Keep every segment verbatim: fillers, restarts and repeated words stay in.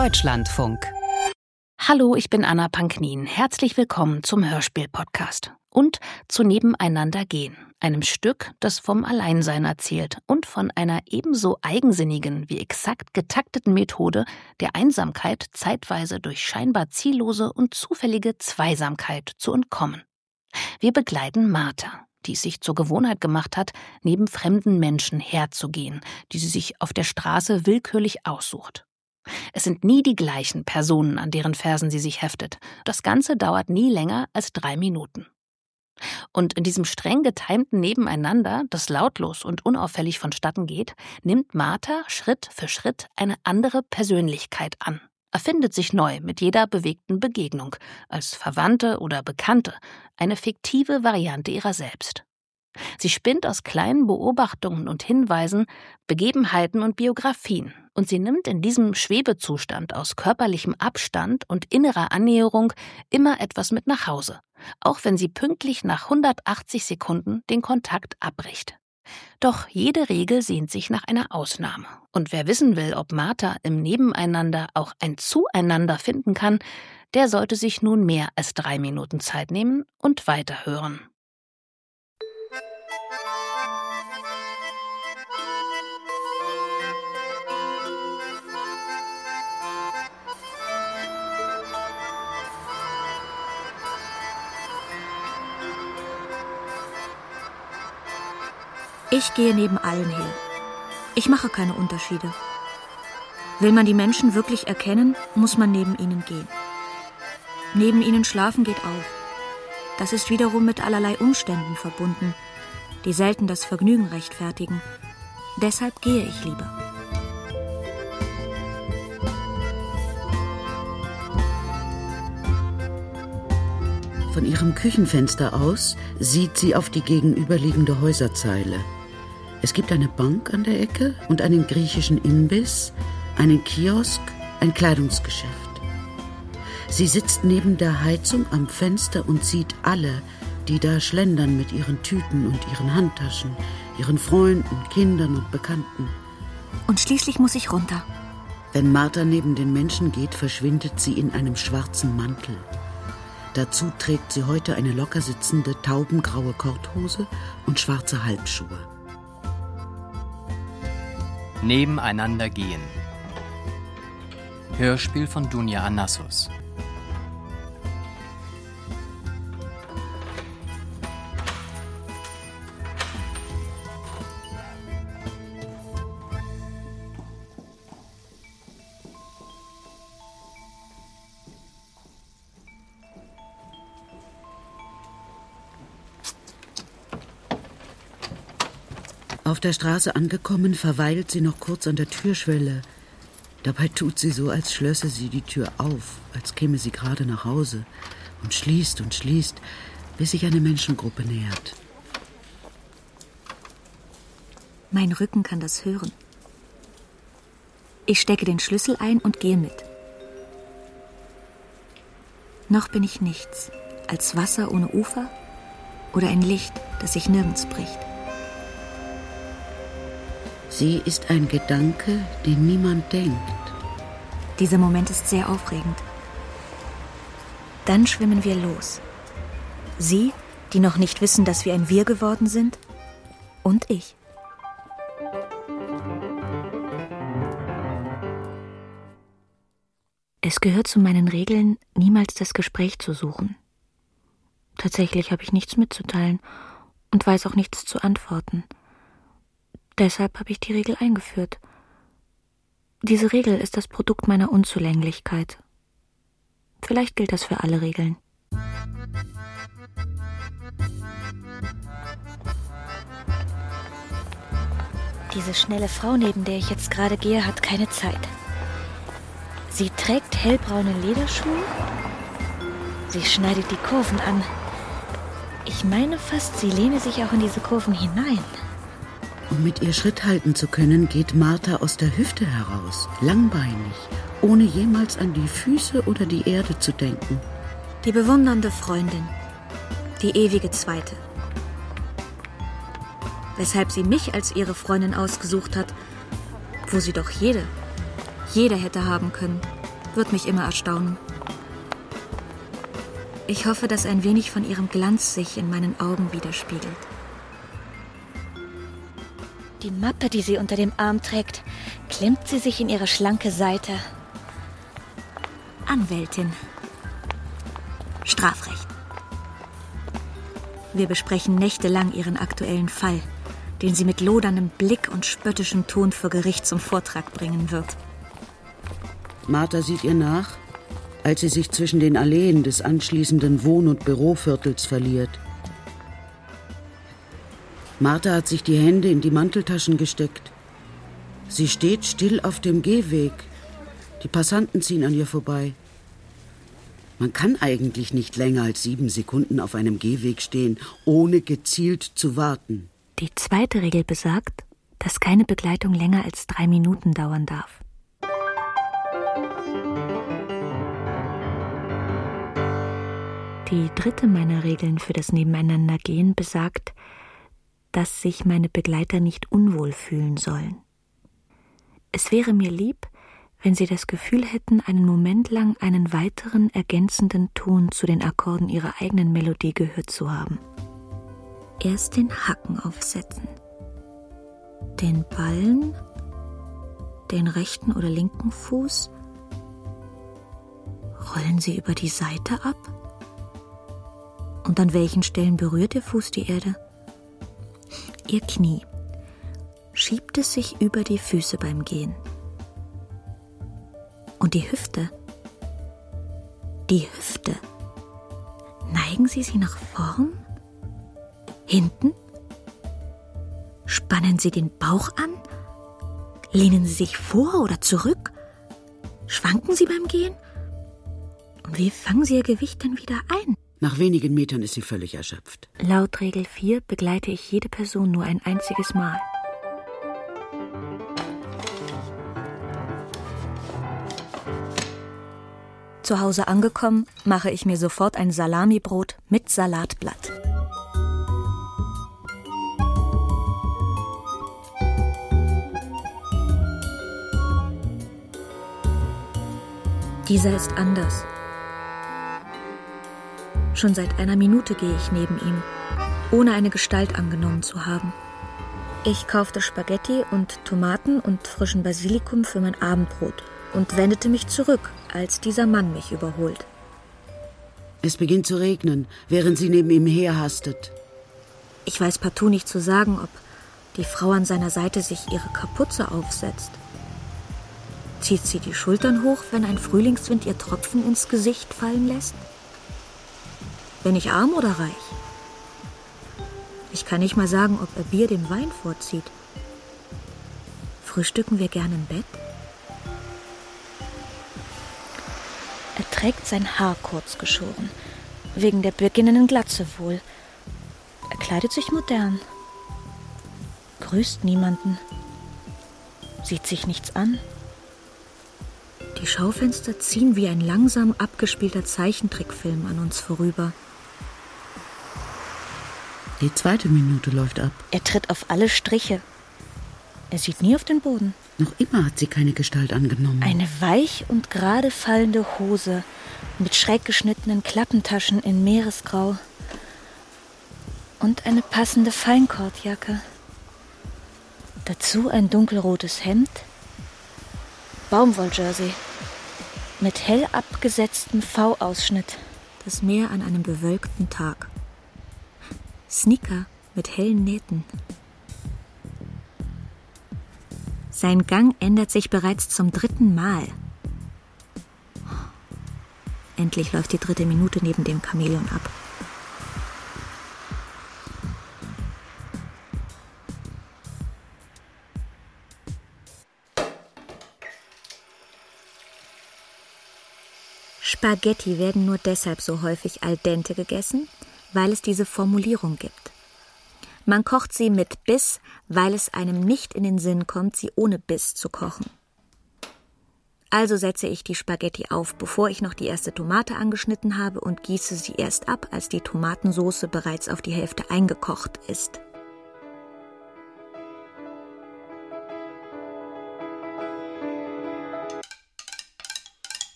Deutschlandfunk. Hallo, ich bin Anna Panknin. Herzlich willkommen zum Hörspiel-Podcast und zu Nebeneinander gehen, einem Stück, das vom Alleinsein erzählt und von einer ebenso eigensinnigen wie exakt getakteten Methode der Einsamkeit zeitweise durch scheinbar ziellose und zufällige Zweisamkeit zu entkommen. Wir begleiten Martha, die es sich zur Gewohnheit gemacht hat, neben fremden Menschen herzugehen, die sie sich auf der Straße willkürlich aussucht. Es sind nie die gleichen Personen, an deren Fersen sie sich heftet. Das Ganze dauert nie länger als drei Minuten. Und in diesem streng getimten Nebeneinander, das lautlos und unauffällig vonstatten geht, nimmt Martha Schritt für Schritt eine andere Persönlichkeit an, erfindet sich neu mit jeder bewegten Begegnung, als Verwandte oder Bekannte, eine fiktive Variante ihrer selbst. Sie spinnt aus kleinen Beobachtungen und Hinweisen Begebenheiten und Biografien, und sie nimmt in diesem Schwebezustand aus körperlichem Abstand und innerer Annäherung immer etwas mit nach Hause, auch wenn sie pünktlich nach hundertachtzig Sekunden den Kontakt abbricht. Doch jede Regel sehnt sich nach einer Ausnahme, und wer wissen will, ob Martha im Nebeneinander auch ein Zueinander finden kann, der sollte sich nun mehr als drei Minuten Zeit nehmen und weiterhören. Ich gehe neben allen her. Ich mache keine Unterschiede. Will man die Menschen wirklich erkennen, muss man neben ihnen gehen. Neben ihnen schlafen geht auch. Das ist wiederum mit allerlei Umständen verbunden, die selten das Vergnügen rechtfertigen. Deshalb gehe ich lieber. Von ihrem Küchenfenster aus sieht sie auf die gegenüberliegende Häuserzeile. Es gibt eine Bank an der Ecke und einen griechischen Imbiss, einen Kiosk, ein Kleidungsgeschäft. Sie sitzt neben der Heizung am Fenster und sieht alle, die da schlendern mit ihren Tüten und ihren Handtaschen, ihren Freunden, Kindern und Bekannten. Und schließlich muss ich runter. Wenn Martha neben den Menschen geht, verschwindet sie in einem schwarzen Mantel. Dazu trägt sie heute eine locker sitzende, taubengraue Korthose und schwarze Halbschuhe. Nebeneinander gehen. Hörspiel von Dunja Anassos. Auf der Straße angekommen, verweilt sie noch kurz an der Türschwelle. Dabei tut sie so, als schlösse sie die Tür auf, als käme sie gerade nach Hause, und schließt und schließt, bis sich eine Menschengruppe nähert. Mein Rücken kann das hören. Ich stecke den Schlüssel ein und gehe mit. Noch bin ich nichts als Wasser ohne Ufer oder ein Licht, das sich nirgends bricht. Sie ist ein Gedanke, den niemand denkt. Dieser Moment ist sehr aufregend. Dann schwimmen wir los. Sie, die noch nicht wissen, dass wir ein Wir geworden sind, und ich. Es gehört zu meinen Regeln, niemals das Gespräch zu suchen. Tatsächlich habe ich nichts mitzuteilen und weiß auch nichts zu antworten. Deshalb habe ich die Regel eingeführt. Diese Regel ist das Produkt meiner Unzulänglichkeit. Vielleicht gilt das für alle Regeln. Diese schnelle Frau, neben der ich jetzt gerade gehe, hat keine Zeit. Sie trägt hellbraune Lederschuhe. Sie schneidet die Kurven an. Ich meine fast, sie lehne sich auch in diese Kurven hinein. Um mit ihr Schritt halten zu können, geht Martha aus der Hüfte heraus, langbeinig, ohne jemals an die Füße oder die Erde zu denken. Die bewundernde Freundin, die ewige Zweite. Weshalb sie mich als ihre Freundin ausgesucht hat, wo sie doch jede, jede hätte haben können. Wird mich immer erstaunen. Ich hoffe, dass ein wenig von ihrem Glanz sich in meinen Augen widerspiegelt. Die Mappe, die sie unter dem Arm trägt, klemmt sie sich in ihre schlanke Seite. Anwältin. Strafrecht. Wir besprechen nächtelang ihren aktuellen Fall, den sie mit loderndem Blick und spöttischem Ton vor Gericht zum Vortrag bringen wird. Martha sieht ihr nach, als sie sich zwischen den Alleen des anschließenden Wohn- und Büroviertels verliert. Martha hat sich die Hände in die Manteltaschen gesteckt. Sie steht still auf dem Gehweg. Die Passanten ziehen an ihr vorbei. Man kann eigentlich nicht länger als sieben Sekunden auf einem Gehweg stehen, ohne gezielt zu warten. Die zweite Regel besagt, dass keine Begleitung länger als drei Minuten dauern darf. Die dritte meiner Regeln für das Nebeneinandergehen besagt, dass sich meine Begleiter nicht unwohl fühlen sollen. Es wäre mir lieb, wenn sie das Gefühl hätten, einen Moment lang einen weiteren ergänzenden Ton zu den Akkorden ihrer eigenen Melodie gehört zu haben. Erst den Hacken aufsetzen, den Ballen, den rechten oder linken Fuß. Rollen sie über die Seite ab? Und an welchen Stellen berührt der Fuß die Erde? Ihr Knie. Schiebt es sich über die Füße beim Gehen? Und die Hüfte? Die Hüfte. Neigen Sie sie nach vorn? Hinten? Spannen Sie den Bauch an? Lehnen Sie sich vor oder zurück? Schwanken Sie beim Gehen? Und wie fangen Sie Ihr Gewicht dann wieder ein? Nach wenigen Metern ist sie völlig erschöpft. Laut Regel vier begleite ich jede Person nur ein einziges Mal. Zu Hause angekommen, mache ich mir sofort ein Salamibrot mit Salatblatt. Dieser ist anders. Schon seit einer Minute gehe ich neben ihm, ohne eine Gestalt angenommen zu haben. Ich kaufte Spaghetti und Tomaten und frischen Basilikum für mein Abendbrot und wendete mich zurück, als dieser Mann mich überholt. Es beginnt zu regnen, während sie neben ihm herhastet. Ich weiß partout nicht zu sagen, ob die Frau an seiner Seite sich ihre Kapuze aufsetzt. Zieht sie die Schultern hoch, wenn ein Frühlingswind ihr Tropfen ins Gesicht fallen lässt? Bin ich arm oder reich? Ich kann nicht mal sagen, ob er Bier dem Wein vorzieht. Frühstücken wir gern im Bett? Er trägt sein Haar kurz geschoren, wegen der beginnenden Glatze wohl. Er kleidet sich modern, grüßt niemanden, sieht sich nichts an. Die Schaufenster ziehen wie ein langsam abgespielter Zeichentrickfilm an uns vorüber. Die zweite Minute läuft ab. Er tritt auf alle Striche. Er sieht nie auf den Boden. Noch immer hat sie keine Gestalt angenommen. Eine weich und gerade fallende Hose mit schräg geschnittenen Klappentaschen in Meeresgrau und eine passende Feinkordjacke. Dazu ein dunkelrotes Hemd, Baumwolljersey mit hell abgesetztem V-Ausschnitt. Das Meer an einem bewölkten Tag. Sneaker mit hellen Nähten. Sein Gang ändert sich bereits zum dritten Mal. Endlich läuft die dritte Minute neben dem Chamäleon ab. Spaghetti werden nur deshalb so häufig al dente gegessen, weil es diese Formulierung gibt. Man kocht sie mit Biss, weil es einem nicht in den Sinn kommt, sie ohne Biss zu kochen. Also setze ich die Spaghetti auf, bevor ich noch die erste Tomate angeschnitten habe und gieße sie erst ab, als die Tomatensauce bereits auf die Hälfte eingekocht ist.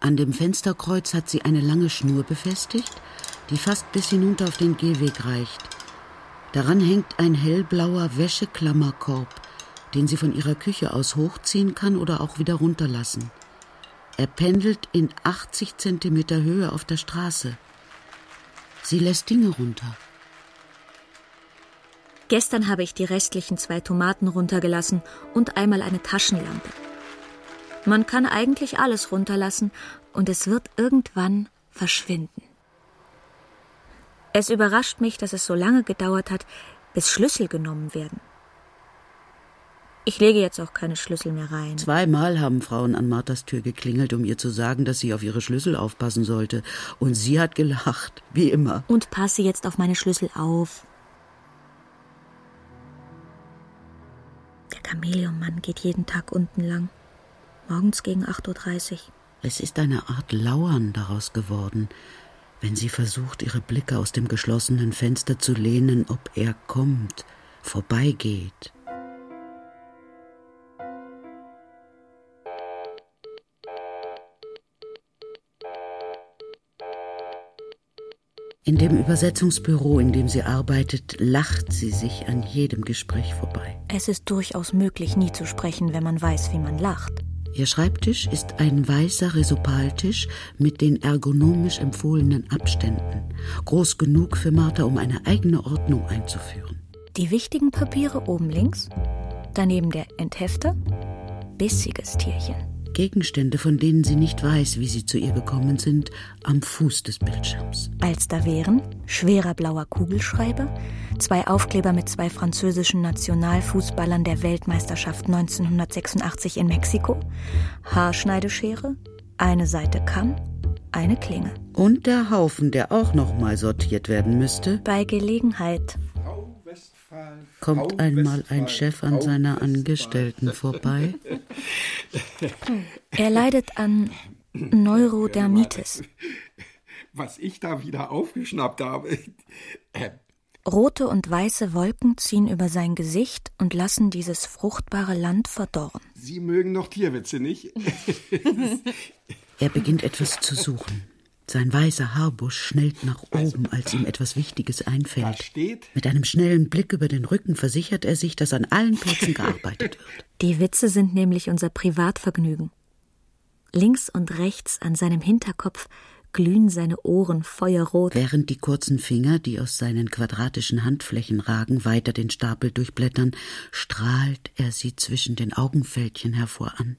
An dem Fensterkreuz hat sie eine lange Schnur befestigt, die fast bis hinunter auf den Gehweg reicht. Daran hängt ein hellblauer Wäscheklammerkorb, den sie von ihrer Küche aus hochziehen kann oder auch wieder runterlassen. Er pendelt in achtzig Zentimeter Höhe auf der Straße. Sie lässt Dinge runter. Gestern habe ich die restlichen zwei Tomaten runtergelassen und einmal eine Taschenlampe. Man kann eigentlich alles runterlassen und es wird irgendwann verschwinden. Es überrascht mich, dass es so lange gedauert hat, bis Schlüssel genommen werden. Ich lege jetzt auch keine Schlüssel mehr rein. Zweimal haben Frauen an Marthas Tür geklingelt, um ihr zu sagen, dass sie auf ihre Schlüssel aufpassen sollte. Und sie hat gelacht, wie immer. Und passe jetzt auf meine Schlüssel auf. Der Chamäleonmann geht jeden Tag unten lang. Morgens gegen acht Uhr dreißig. Es ist eine Art Lauern daraus geworden, wenn sie versucht, ihre Blicke aus dem geschlossenen Fenster zu lehnen, ob er kommt, vorbeigeht. In dem Übersetzungsbüro, in dem sie arbeitet, lacht sie sich an jedem Gespräch vorbei. Es ist durchaus möglich, nie zu sprechen, wenn man weiß, wie man lacht. Ihr Schreibtisch ist ein weißer Resopaltisch mit den ergonomisch empfohlenen Abständen. Groß genug für Martha, um eine eigene Ordnung einzuführen. Die wichtigen Papiere oben links, daneben der Enthefter, bissiges Tierchen. Gegenstände, von denen sie nicht weiß, wie sie zu ihr gekommen sind, am Fuß des Bildschirms. Als da wären schwerer blauer Kugelschreiber, zwei Aufkleber mit zwei französischen Nationalfußballern der Weltmeisterschaft neunzehnhundertsechsundachtzig in Mexiko, Haarschneideschere, eine Seite Kamm, eine Klinge. Und der Haufen, der auch noch mal sortiert werden müsste. Bei Gelegenheit Kommt einmal ein Chef an seiner Angestellten vorbei? Er leidet an Neurodermitis. Was ich da wieder aufgeschnappt habe. Rote und weiße Wolken ziehen über sein Gesicht und lassen dieses fruchtbare Land verdorren. Sie mögen noch Tierwitze, nicht? Er beginnt etwas zu suchen. Sein weißer Haarbusch schnellt nach oben, als ihm etwas Wichtiges einfällt. Da steht... Mit einem schnellen Blick über den Rücken versichert er sich, dass an allen Plätzen gearbeitet wird. Die Witze sind nämlich unser Privatvergnügen. Links und rechts an seinem Hinterkopf glühen seine Ohren feuerrot. Während die kurzen Finger, die aus seinen quadratischen Handflächen ragen, weiter den Stapel durchblättern, strahlt er sie zwischen den Augenfältchen hervor an.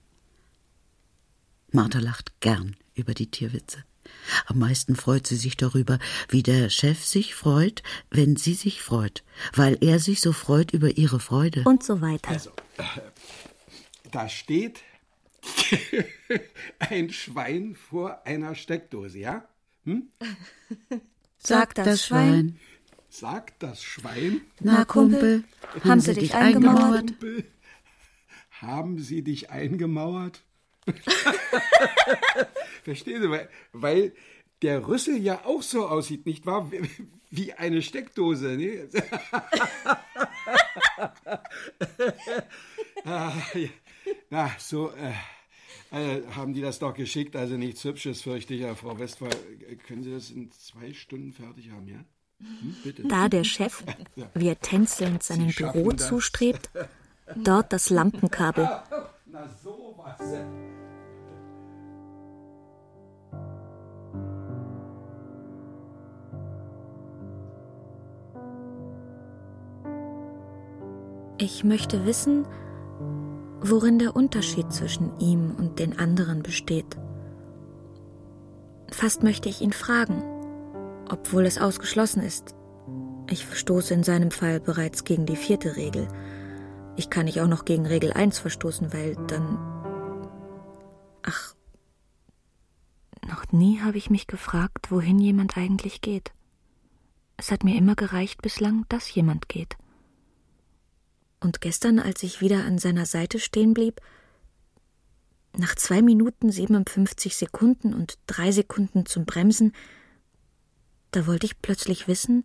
Martha lacht gern über die Tierwitze. Am meisten freut sie sich darüber, wie der Chef sich freut, wenn sie sich freut, weil er sich so freut über ihre Freude. Und so weiter. Also, äh, da steht ein Schwein vor einer Steckdose, ja? Hm? Sagt das, das Schwein. Schwein. Sagt das Schwein. Na, Kumpel, haben, haben Sie dich eingemauert? Kumpel, haben Sie dich eingemauert? Verstehen Sie, weil, weil der Rüssel ja auch so aussieht, nicht wahr? Wie, wie eine Steckdose, ne? ah, ja. Na, so äh, äh, haben die das doch geschickt, also nichts Hübsches, fürchte ich, ja, Frau Westphal. Können Sie das in zwei Stunden fertig haben, ja? Hm, bitte. Da der Chef, wie er tänzelnd seinem Büro das. zustrebt, dort das Lampenkabel. Na, sowas. Ich möchte wissen, worin der Unterschied zwischen ihm und den anderen besteht. Fast möchte ich ihn fragen, obwohl es ausgeschlossen ist. Ich verstoße in seinem Fall bereits gegen die vierte Regel. Ich kann nicht auch noch gegen Regel eins verstoßen, weil dann... Ach, noch nie habe ich mich gefragt, wohin jemand eigentlich geht. Es hat mir immer gereicht bislang, dass jemand geht. Und gestern, als ich wieder an seiner Seite stehen blieb, nach zwei Minuten siebenundfünfzig Sekunden und drei Sekunden zum Bremsen, da wollte ich plötzlich wissen,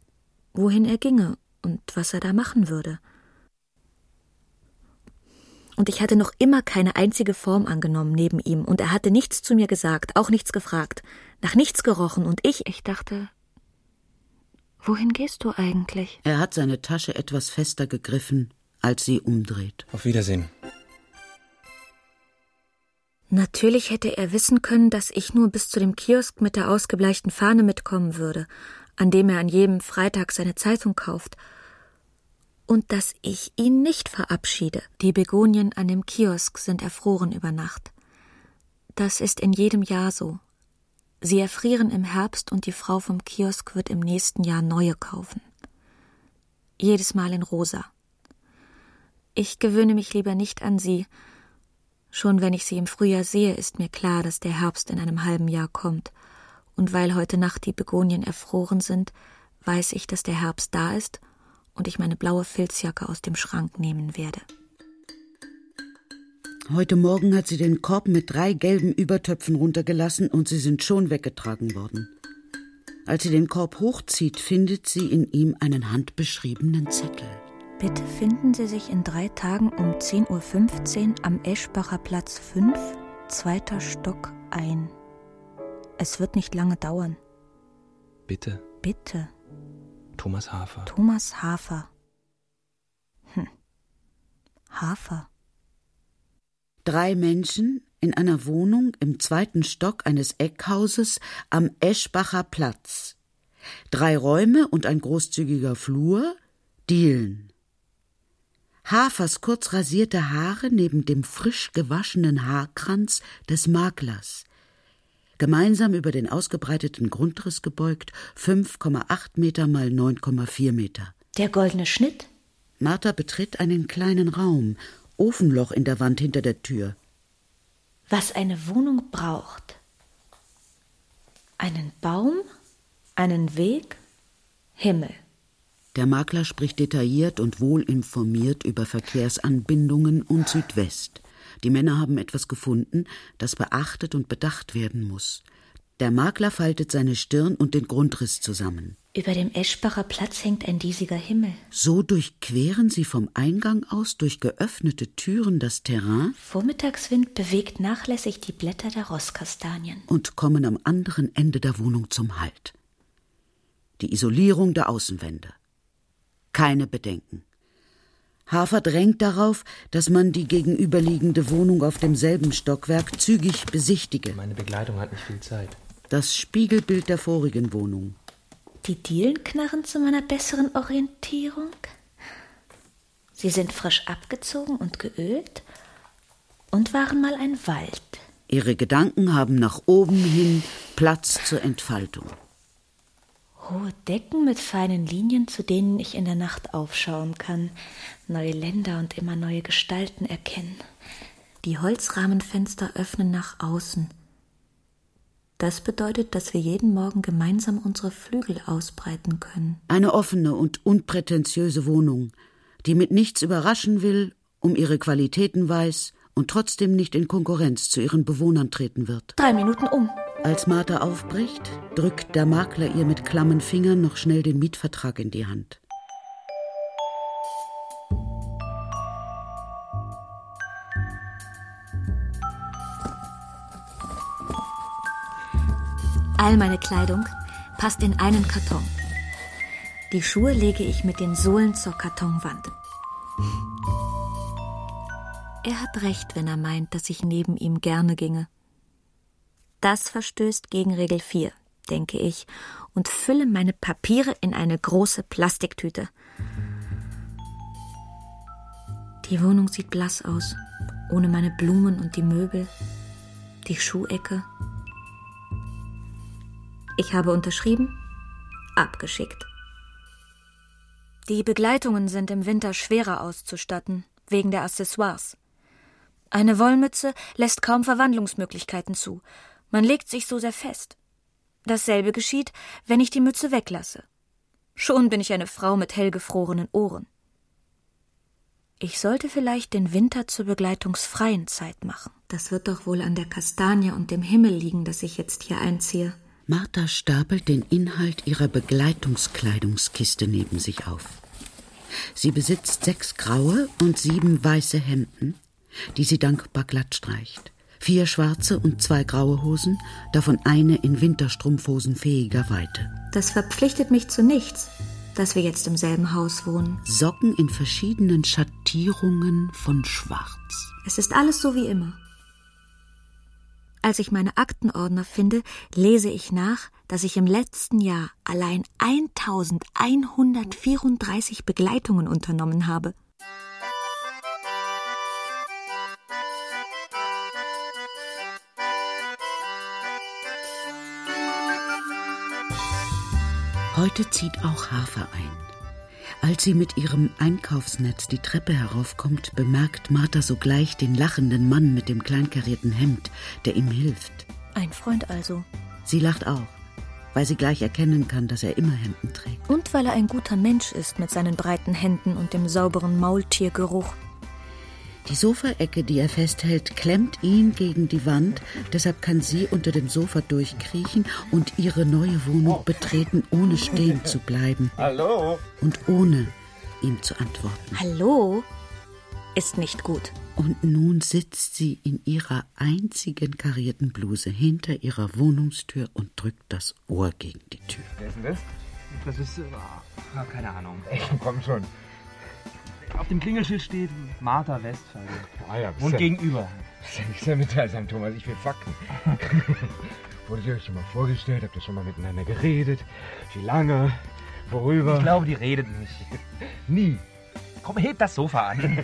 wohin er ginge und was er da machen würde. Und ich hatte noch immer keine einzige Form angenommen neben ihm. Und er hatte nichts zu mir gesagt, auch nichts gefragt, nach nichts gerochen. Und ich, ich dachte, wohin gehst du eigentlich? Er hat seine Tasche etwas fester gegriffen, als sie umdreht. Auf Wiedersehen. Natürlich hätte er wissen können, dass ich nur bis zu dem Kiosk mit der ausgebleichten Fahne mitkommen würde, an dem er an jedem Freitag seine Zeitung kauft. Und dass ich ihn nicht verabschiede. Die Begonien an dem Kiosk sind erfroren über Nacht. Das ist in jedem Jahr so. Sie erfrieren im Herbst und die Frau vom Kiosk wird im nächsten Jahr neue kaufen. Jedes Mal in rosa. Ich gewöhne mich lieber nicht an sie. Schon wenn ich sie im Frühjahr sehe, ist mir klar, dass der Herbst in einem halben Jahr kommt. Und weil heute Nacht die Begonien erfroren sind, weiß ich, dass der Herbst da ist und ich meine blaue Filzjacke aus dem Schrank nehmen werde. Heute Morgen hat sie den Korb mit drei gelben Übertöpfen runtergelassen und sie sind schon weggetragen worden. Als sie den Korb hochzieht, findet sie in ihm einen handbeschriebenen Zettel. Bitte finden Sie sich in drei Tagen um zehn Uhr fünfzehn am Eschbacher Platz fünf, zweiter Stock ein. Es wird nicht lange dauern. Bitte. Bitte. Thomas Hafer. Thomas Hafer. Hm. Hafer. Drei Menschen in einer Wohnung im zweiten Stock eines Eckhauses am Eschbacher Platz. Drei Räume und ein großzügiger Flur, Dielen. Hafers kurz rasierte Haare neben dem frisch gewaschenen Haarkranz des Maklers. Gemeinsam über den ausgebreiteten Grundriss gebeugt, fünf Komma acht Meter mal neun Komma vier Meter. Der goldene Schnitt? Martha betritt einen kleinen Raum, Ofenloch in der Wand hinter der Tür. Was eine Wohnung braucht. Einen Baum, einen Weg, Himmel. Der Makler spricht detailliert und wohlinformiert über Verkehrsanbindungen und Südwest. Die Männer haben etwas gefunden, das beachtet und bedacht werden muss. Der Makler faltet seine Stirn und den Grundriss zusammen. Über dem Eschbacher Platz hängt ein diesiger Himmel. So durchqueren sie vom Eingang aus durch geöffnete Türen das Terrain. Vormittagswind bewegt nachlässig die Blätter der Rosskastanien. Und kommen am anderen Ende der Wohnung zum Halt. Die Isolierung der Außenwände. Keine Bedenken. Hafer drängt darauf, dass man die gegenüberliegende Wohnung auf demselben Stockwerk zügig besichtige. Meine Begleitung hat nicht viel Zeit. Das Spiegelbild der vorigen Wohnung. Die Dielen knarren zu meiner besseren Orientierung. Sie sind frisch abgezogen und geölt und waren mal ein Wald. Ihre Gedanken haben nach oben hin Platz zur Entfaltung. Hohe Decken mit feinen Linien, zu denen ich in der Nacht aufschauen kann, neue Länder und immer neue Gestalten erkennen. Die Holzrahmenfenster öffnen nach außen. Das bedeutet, dass wir jeden Morgen gemeinsam unsere Flügel ausbreiten können. Eine offene und unprätentiöse Wohnung, die mit nichts überraschen will, um ihre Qualitäten weiß und trotzdem nicht in Konkurrenz zu ihren Bewohnern treten wird. Drei Minuten um. Als Martha aufbricht, drückt der Makler ihr mit klammen Fingern noch schnell den Mietvertrag in die Hand. All meine Kleidung passt in einen Karton. Die Schuhe lege ich mit den Sohlen zur Kartonwand. Er hat recht, wenn er meint, dass ich neben ihm gerne ginge. Das verstößt gegen Regel vier, denke ich, und fülle meine Papiere in eine große Plastiktüte. Die Wohnung sieht blass aus, ohne meine Blumen und die Möbel, die Schuhecke. Ich habe unterschrieben, abgeschickt. Die Begleitungen sind im Winter schwerer auszustatten, wegen der Accessoires. Eine Wollmütze lässt kaum Verwandlungsmöglichkeiten zu. Man legt sich so sehr fest. Dasselbe geschieht, wenn ich die Mütze weglasse. Schon bin ich eine Frau mit hellgefrorenen Ohren. Ich sollte vielleicht den Winter zur begleitungsfreien Zeit machen. Das wird doch wohl an der Kastanie und dem Himmel liegen, dass ich jetzt hier einziehe. Martha stapelt den Inhalt ihrer Begleitungskleidungskiste neben sich auf. Sie besitzt sechs graue und sieben weiße Hemden, die sie dankbar glatt streicht. Vier schwarze und zwei graue Hosen, davon eine in Winterstrumpfhosen fähiger Weite. Das verpflichtet mich zu nichts, dass wir jetzt im selben Haus wohnen. Socken in verschiedenen Schattierungen von Schwarz. Es ist alles so wie immer. Als ich meine Aktenordner finde, lese ich nach, dass ich im letzten Jahr allein eintausendeinhundertvierunddreißig Begleitungen unternommen habe. Heute zieht auch Hafer ein. Als sie mit ihrem Einkaufsnetz die Treppe heraufkommt, bemerkt Martha sogleich den lachenden Mann mit dem kleinkarierten Hemd, der ihm hilft. Ein Freund also. Sie lacht auch, weil sie gleich erkennen kann, dass er immer Hemden trägt. Und weil er ein guter Mensch ist mit seinen breiten Händen und dem sauberen Maultiergeruch. Die Sofaecke, die er festhält, klemmt ihn gegen die Wand. Deshalb kann sie unter dem Sofa durchkriechen und ihre neue Wohnung betreten, ohne stehen zu bleiben. Hallo? Und ohne ihm zu antworten. Hallo? Ist nicht gut. Und nun sitzt sie in ihrer einzigen karierten Bluse hinter ihrer Wohnungstür und drückt das Ohr gegen die Tür. Wer ist denn das? Das ist, oh, keine Ahnung. Echt, komm schon. Auf dem Klingelschild steht Martha Westphal. Ah ja, Und ja, gegenüber. Das ist ja nichts damit sein, Thomas. Ich will Fakten. Wurde ihr euch schon mal vorgestellt? Habt ihr schon mal miteinander geredet? Wie lange? Worüber? Ich glaube, die redet nicht. Nie. Komm, heb das Sofa an.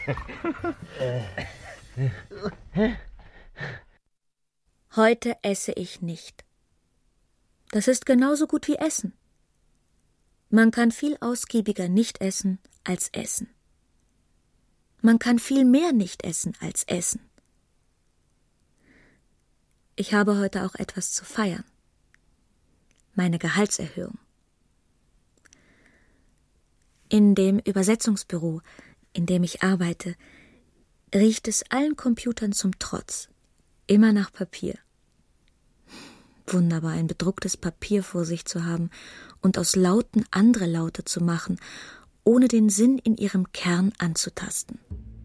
Heute esse ich nicht. Das ist genauso gut wie Essen. Man kann viel ausgiebiger nicht essen als essen. Man kann viel mehr nicht essen als essen. Ich habe heute auch etwas zu feiern. Meine Gehaltserhöhung. In dem Übersetzungsbüro, in dem ich arbeite, riecht es allen Computern zum Trotz. Immer nach Papier. Wunderbar, ein bedrucktes Papier vor sich zu haben und aus Lauten andere Laute zu machen, ohne den Sinn in ihrem Kern anzutasten.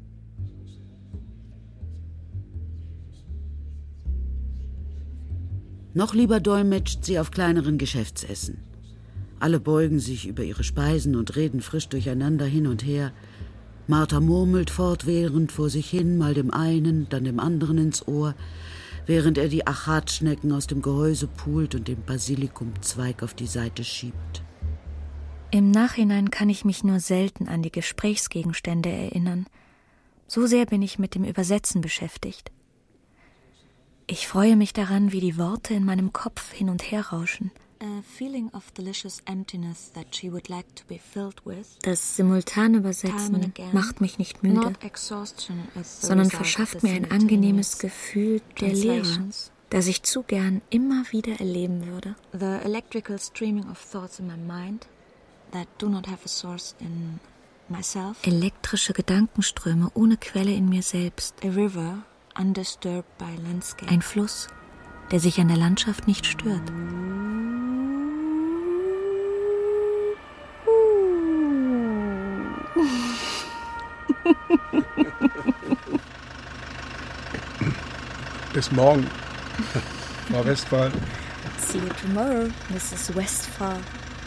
Noch lieber dolmetscht sie auf kleineren Geschäftsessen. Alle beugen sich über ihre Speisen und reden frisch durcheinander hin und her. Martha murmelt fortwährend vor sich hin, mal dem einen, dann dem anderen ins Ohr, während er die Achatschnecken aus dem Gehäuse pult und den Basilikumzweig auf die Seite schiebt. Im Nachhinein kann ich mich nur selten an die Gesprächsgegenstände erinnern. So sehr bin ich mit dem Übersetzen beschäftigt. Ich freue mich daran, wie die Worte in meinem Kopf hin und her rauschen. A feeling of delicious emptiness that she would like to be filled with. Das Simultanübersetzen macht mich nicht müde, sondern verschafft mir ein angenehmes Gefühl der Leere, das ich zu gern immer wieder erleben würde. The electrical streaming of thoughts in my mind that do not have a source in myself. Elektrische Gedankenströme ohne Quelle in mir selbst. A river undisturbed by landscape. Ein Fluss, der sich an der Landschaft nicht stört. Bis morgen, Frau Westphal. See you tomorrow, Missus Westphal.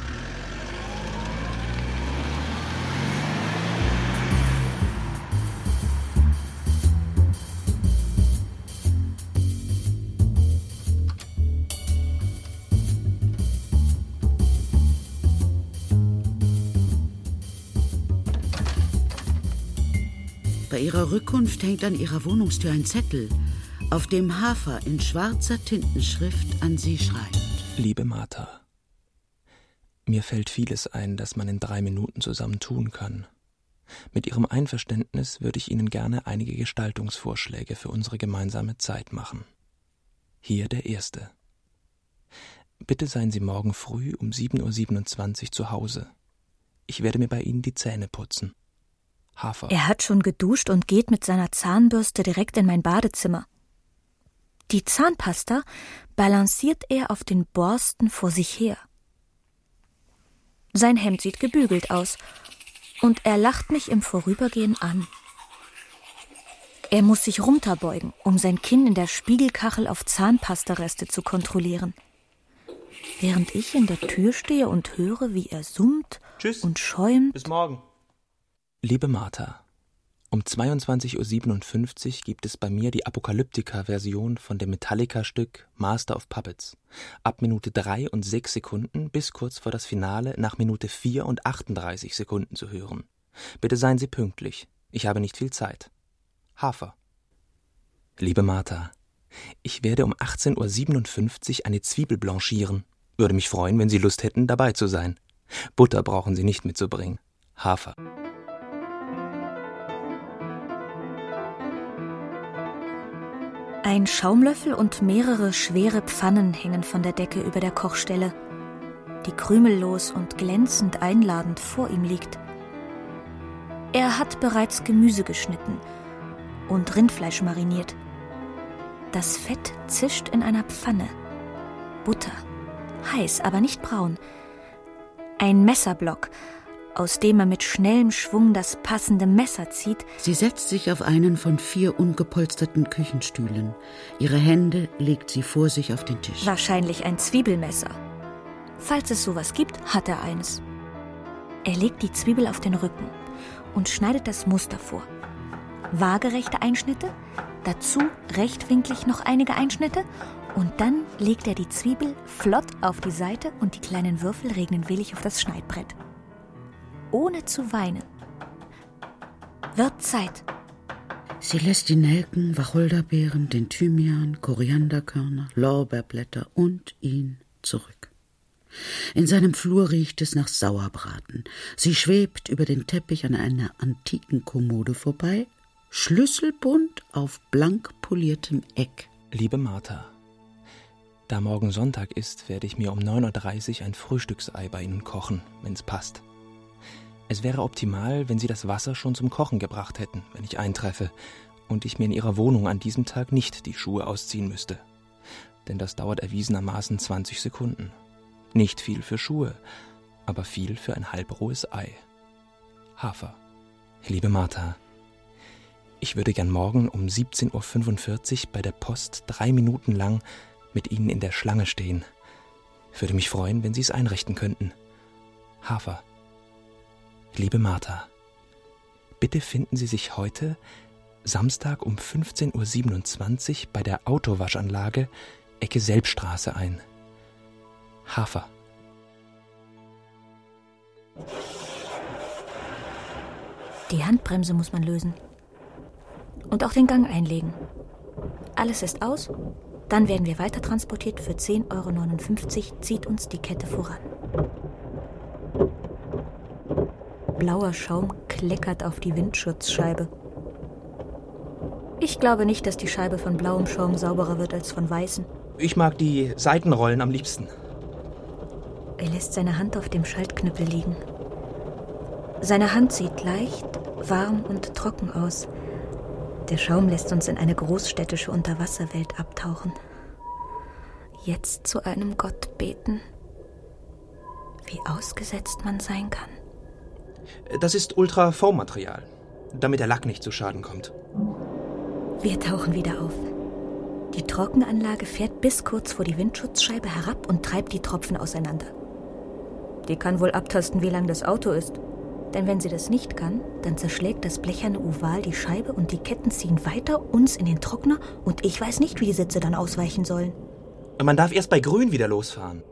Bei ihrer Rückkunft hängt an ihrer Wohnungstür ein Zettel, auf dem Hafer in schwarzer Tintenschrift an sie schreibt. Liebe Martha, mir fällt vieles ein, das man in drei Minuten zusammen tun kann. Mit Ihrem Einverständnis würde ich Ihnen gerne einige Gestaltungsvorschläge für unsere gemeinsame Zeit machen. Hier der erste. Bitte seien Sie morgen früh um sieben Uhr siebenundzwanzig zu Hause. Ich werde mir bei Ihnen die Zähne putzen. Hafer. Er hat schon geduscht und geht mit seiner Zahnbürste direkt in mein Badezimmer. Die Zahnpasta balanciert er auf den Borsten vor sich her. Sein Hemd sieht gebügelt aus und er lacht mich im Vorübergehen an. Er muss sich runterbeugen, um sein Kinn in der Spiegelkachel auf Zahnpastareste zu kontrollieren. Während ich in der Tür stehe und höre, wie er summt Tschüss. und schäumt. Bis morgen. Liebe Martha, um zweiundzwanzig Uhr siebenundfünfzig gibt es bei mir die Apokalyptika-Version von dem Metallica-Stück Master of Puppets. Ab Minute drei und sechs Sekunden bis kurz vor das Finale nach Minute vier und achtunddreißig Sekunden zu hören. Bitte seien Sie pünktlich. Ich habe nicht viel Zeit. Hafer. Liebe Martha, ich werde um achtzehn Uhr siebenundfünfzig eine Zwiebel blanchieren. Würde mich freuen, wenn Sie Lust hätten, dabei zu sein. Butter brauchen Sie nicht mitzubringen. Hafer. Ein Schaumlöffel und mehrere schwere Pfannen hängen von der Decke über der Kochstelle, die krümellos und glänzend einladend vor ihm liegt. Er hat bereits Gemüse geschnitten und Rindfleisch mariniert. Das Fett zischt in einer Pfanne. Butter. Heiß, aber nicht braun. Ein Messerblock, aus dem er mit schnellem Schwung das passende Messer zieht. Sie setzt sich auf einen von vier ungepolsterten Küchenstühlen. Ihre Hände legt sie vor sich auf den Tisch. Wahrscheinlich ein Zwiebelmesser. Falls es sowas gibt, hat er eines. Er legt die Zwiebel auf den Rücken und schneidet das Muster vor. Waagerechte Einschnitte, dazu rechtwinklig noch einige Einschnitte und dann legt er die Zwiebel flott auf die Seite und die kleinen Würfel regnen willig auf das Schneidbrett. Ohne zu weinen. Wird Zeit. Sie lässt die Nelken, Wacholderbeeren, den Thymian, Korianderkörner, Lorbeerblätter und ihn zurück. In seinem Flur riecht es nach Sauerbraten. Sie schwebt über den Teppich an einer antiken Kommode vorbei, schlüsselbunt auf blank poliertem Eck. Liebe Martha, da morgen Sonntag ist, werde ich mir um neun Uhr dreißig ein Frühstücksei bei Ihnen kochen, wenn's passt. Es wäre optimal, wenn Sie das Wasser schon zum Kochen gebracht hätten, wenn ich eintreffe und ich mir in Ihrer Wohnung an diesem Tag nicht die Schuhe ausziehen müsste. Denn das dauert erwiesenermaßen zwanzig Sekunden. Nicht viel für Schuhe, aber viel für ein halbrohes Ei. Hafer. Liebe Martha, ich würde gern morgen um siebzehn Uhr fünfundvierzig bei der Post drei Minuten lang mit Ihnen in der Schlange stehen. Würde mich freuen, wenn Sie es einrichten könnten. Hafer. Liebe Martha, bitte finden Sie sich heute, Samstag um fünfzehn Uhr siebenundzwanzig bei der Autowaschanlage Ecke Selbstraße ein. Hafer. Die Handbremse muss man lösen. Und auch den Gang einlegen. Alles ist aus, dann werden wir weiter transportiert. Für zehn Euro neunundfünfzig zieht uns die Kette voran. Blauer Schaum kleckert auf die Windschutzscheibe. Ich glaube nicht, dass die Scheibe von blauem Schaum sauberer wird als von weißem. Ich mag die Seitenrollen am liebsten. Er lässt seine Hand auf dem Schaltknüppel liegen. Seine Hand sieht leicht, warm und trocken aus. Der Schaum lässt uns in eine großstädtische Unterwasserwelt abtauchen. Jetzt zu einem Gott beten. Wie ausgesetzt man sein kann. Das ist Ultra-Foam-Material, damit der Lack nicht zu Schaden kommt. Wir tauchen wieder auf. Die Trockenanlage fährt bis kurz vor die Windschutzscheibe herab und treibt die Tropfen auseinander. Die kann wohl abtasten, wie lang das Auto ist. Denn wenn sie das nicht kann, dann zerschlägt das blecherne Oval die Scheibe und die Ketten ziehen weiter uns in den Trockner und ich weiß nicht, wie die Sitze dann ausweichen sollen. Man darf erst bei Grün wieder losfahren.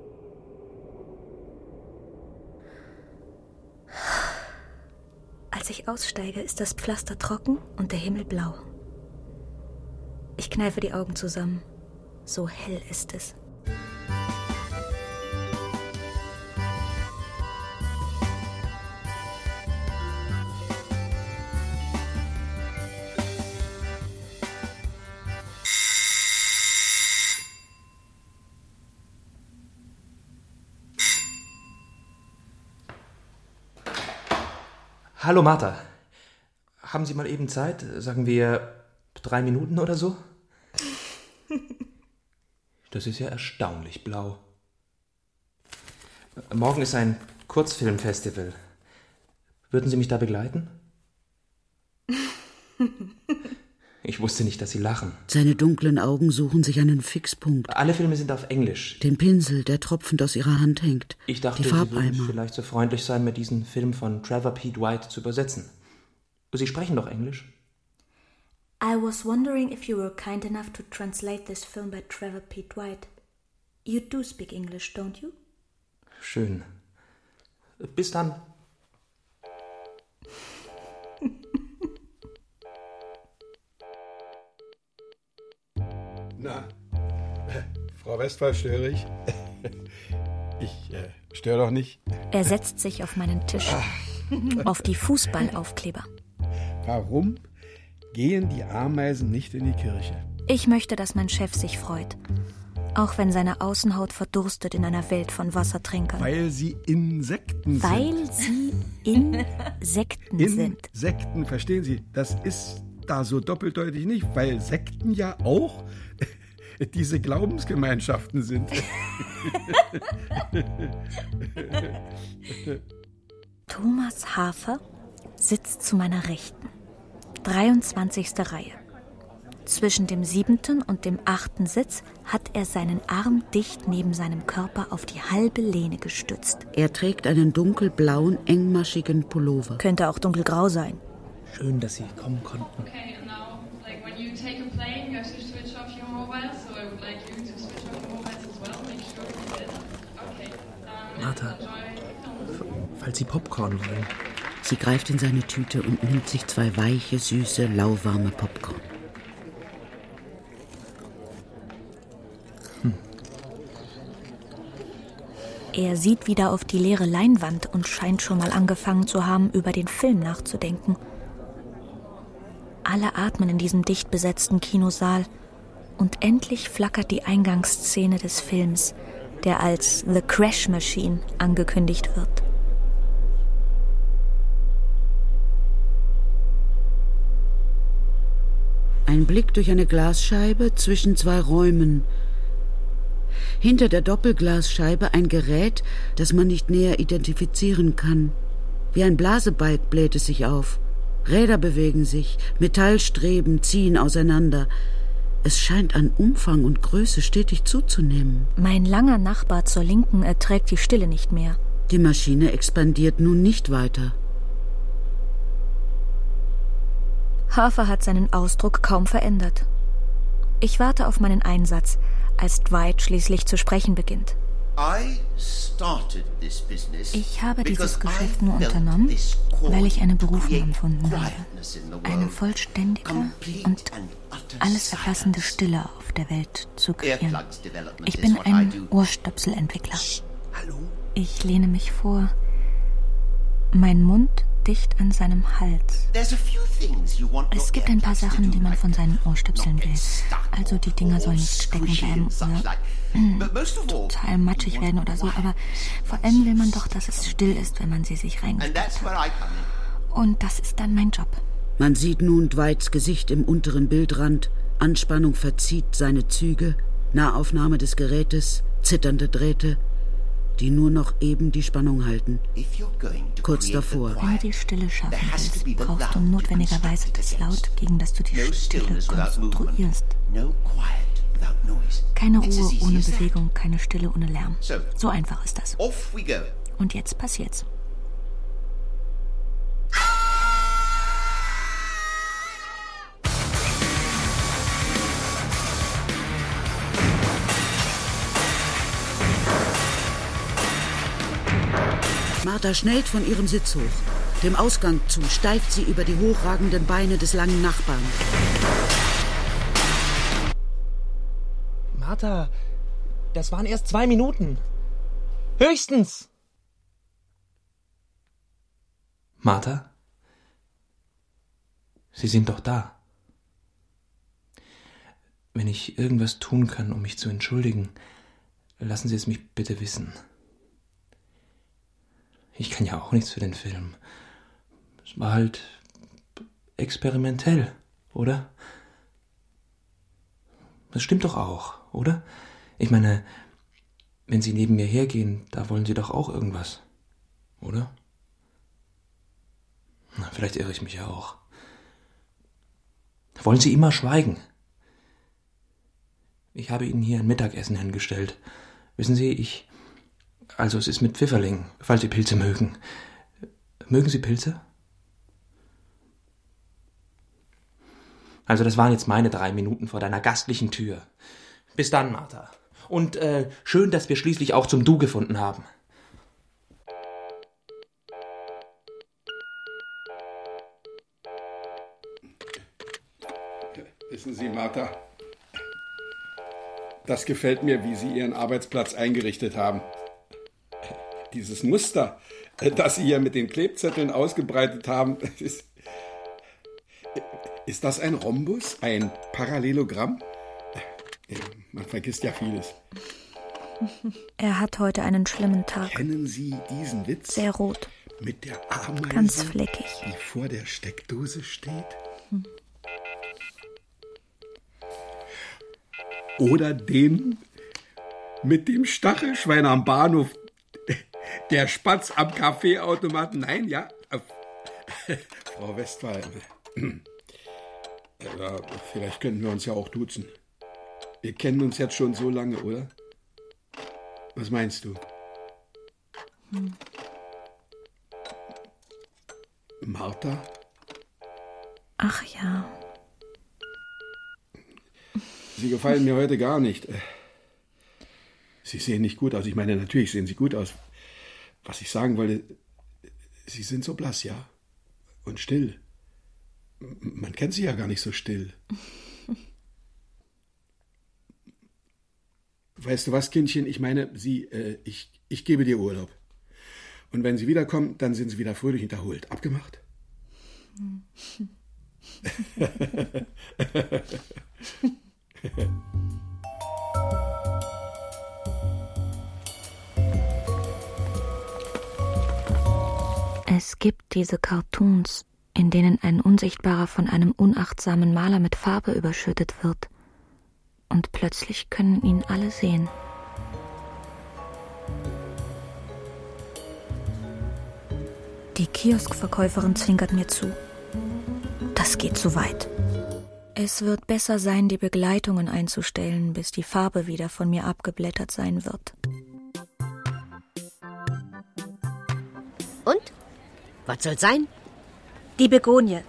Als ich aussteige, ist das Pflaster trocken und der Himmel blau. Ich kneife die Augen zusammen. So hell ist es. Hallo Martha, haben Sie mal eben Zeit? Sagen wir drei Minuten oder so? Das ist ja erstaunlich blau. Morgen ist ein Kurzfilmfestival. Würden Sie mich da begleiten? Ich wusste nicht, dass Sie lachen. Seine dunklen Augen suchen sich einen Fixpunkt. Alle Filme sind auf Englisch. Den Pinsel, der tropfend aus ihrer Hand hängt. Ich dachte, die Sie würden Farbeimer. vielleicht so freundlich sein, mir diesen Film von Trevor Pete White zu übersetzen. Sie sprechen doch Englisch? I was wondering if you were kind enough to translate this film by Trevor Pete White. You do speak English, don't you? Schön. Bis dann. Na, Frau Westphal, störe ich? Ich äh, störe doch nicht. Er setzt sich auf meinen Tisch, auf die Fußballaufkleber. Warum gehen die Ameisen nicht in die Kirche? Ich möchte, dass mein Chef sich freut. Auch wenn seine Außenhaut verdurstet in einer Welt von Wassertränkern. Weil sie Insekten Weil sind. Weil sie Insekten sind. Insekten, verstehen Sie? Das ist da so doppeldeutig nicht, weil Sekten ja auch diese Glaubensgemeinschaften sind. Thomas Hafer sitzt zu meiner Rechten. dreiundzwanzigste Reihe. Zwischen dem siebten und dem achten Sitz hat er seinen Arm dicht neben seinem Körper auf die halbe Lehne gestützt. Er trägt einen dunkelblauen, engmaschigen Pullover. Könnte auch dunkelgrau sein. Schön, dass Sie kommen konnten. Okay, and now, like when you take a plane, you have to switch off your mobile, so I would like you to switch off your mobiles as well. Make sure you did. Okay. Um, Martha, falls Sie Popcorn wollen. Sie greift in seine Tüte und nimmt sich zwei weiche, süße, lauwarme Popcorn. Hm. Er sieht wieder auf die leere Leinwand und scheint schon mal angefangen zu haben, über den Film nachzudenken. Alle atmen in diesem dicht besetzten Kinosaal und endlich flackert die Eingangsszene des Films, der als The Crash Machine angekündigt wird. Ein Blick durch eine Glasscheibe zwischen zwei Räumen. Hinter der Doppelglasscheibe ein Gerät, das man nicht näher identifizieren kann. Wie ein Blasebalg bläht es sich auf. Räder bewegen sich, Metallstreben ziehen auseinander. Es scheint an Umfang und Größe stetig zuzunehmen. Mein langer Nachbar zur Linken erträgt die Stille nicht mehr. Die Maschine expandiert nun nicht weiter. Hafer hat seinen Ausdruck kaum verändert. Ich warte auf meinen Einsatz, als Dwight schließlich zu sprechen beginnt. Ich habe dieses Geschäft nur unternommen, weil ich eine Berufung empfunden habe. Eine vollständige und alles erfassende Stille auf der Welt zu kreieren. Ich bin ein Ohrstöpselentwickler. Ich lehne mich vor, mein Mund dicht an seinem Hals. Es gibt ein paar Sachen, die man von seinen Ohrstöpseln will. Also die Dinger sollen nicht stecken bleiben oder total matschig werden oder so. Aber vor allem will man doch, dass es still ist, wenn man sie sich reingesteckt hat. Und das ist dann mein Job. Man sieht nun Dwights Gesicht im unteren Bildrand. Anspannung verzieht seine Züge. Nahaufnahme des Gerätes, zitternde Drähte, die nur noch eben die Spannung halten. Kurz davor. Wenn du die Stille schaffen willst, brauchst du notwendigerweise das Laut, gegen das du die Stille konstruierst. Keine Ruhe ohne Bewegung, keine Stille ohne Lärm. So einfach ist das. Und jetzt passiert's. Martha schnellt von ihrem Sitz hoch. Dem Ausgang zu steigt sie über die hochragenden Beine des langen Nachbarn. Martha, das waren erst zwei Minuten. Höchstens. Martha? Sie sind doch da. Wenn ich irgendwas tun kann, um mich zu entschuldigen, lassen Sie es mich bitte wissen. Ich kann ja auch nichts für den Film. Es war halt experimentell, oder? Das stimmt doch auch, oder? Ich meine, wenn Sie neben mir hergehen, da wollen Sie doch auch irgendwas, oder? Na, vielleicht irre ich mich ja auch. Wollen Sie immer schweigen? Ich habe Ihnen hier ein Mittagessen hingestellt. Wissen Sie, ich... Also es ist mit Pfifferling, falls Sie Pilze mögen. Mögen Sie Pilze? Also das waren jetzt meine drei Minuten vor deiner gastlichen Tür. Bis dann, Martha. Und äh, schön, dass wir schließlich auch zum Du gefunden haben. Wissen Sie, Martha, das gefällt mir, wie Sie Ihren Arbeitsplatz eingerichtet haben. Dieses Muster, das Sie hier mit den Klebzetteln ausgebreitet haben, ist... Ist das ein Rhombus? Ein Parallelogramm? Man vergisst ja vieles. Er hat heute einen schlimmen Tag. Kennen Sie diesen Witz? Sehr rot. Mit der Ameise, ganz fleckig, die vor der Steckdose steht? Hm. Oder den mit dem Stachelschwein am Bahnhof, der Spatz am Kaffeeautomaten. Nein, ja. Frau Westphal, ja, vielleicht könnten wir uns ja auch duzen. Wir kennen uns jetzt schon so lange, oder? Was meinst du? Hm. Martha? Ach ja. Sie gefallen mir heute gar nicht. Sie sehen nicht gut aus. Ich meine, natürlich sehen Sie gut aus. Was ich sagen wollte, Sie sind so blass, ja? Und still. Man kennt Sie ja gar nicht so still. Weißt du was, Kindchen? Ich meine, Sie, äh, ich, ich gebe dir Urlaub. Und wenn Sie wiederkommen, dann sind Sie wieder fröhlich und erholt. Abgemacht? Es gibt diese Cartoons, in denen ein Unsichtbarer von einem unachtsamen Maler mit Farbe überschüttet wird. Und plötzlich können ihn alle sehen. Die Kioskverkäuferin zwinkert mir zu. Das geht zu weit. Es wird besser sein, die Begleitungen einzustellen, bis die Farbe wieder von mir abgeblättert sein wird. Und? Was soll's sein? Die Begonie.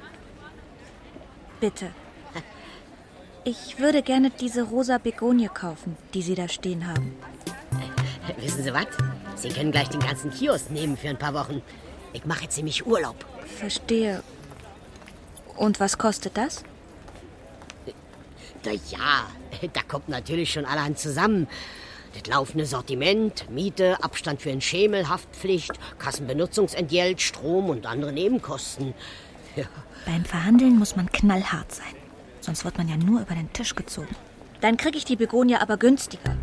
Bitte. Ich würde gerne diese rosa Begonie kaufen, die Sie da stehen haben. Äh, wissen Sie was? Sie können gleich den ganzen Kiosk nehmen für ein paar Wochen. Ich mache jetzt nämlich Urlaub. Verstehe. Und was kostet das? Na ja, da kommt natürlich schon allerhand zusammen. Das laufende Sortiment, Miete, Abstand für einen Schemel, Haftpflicht, Kassenbenutzungsentgelt, Strom und andere Nebenkosten. Ja. Beim Verhandeln muss man knallhart sein. Sonst wird man ja nur über den Tisch gezogen. Dann kriege ich die Begonie aber günstiger.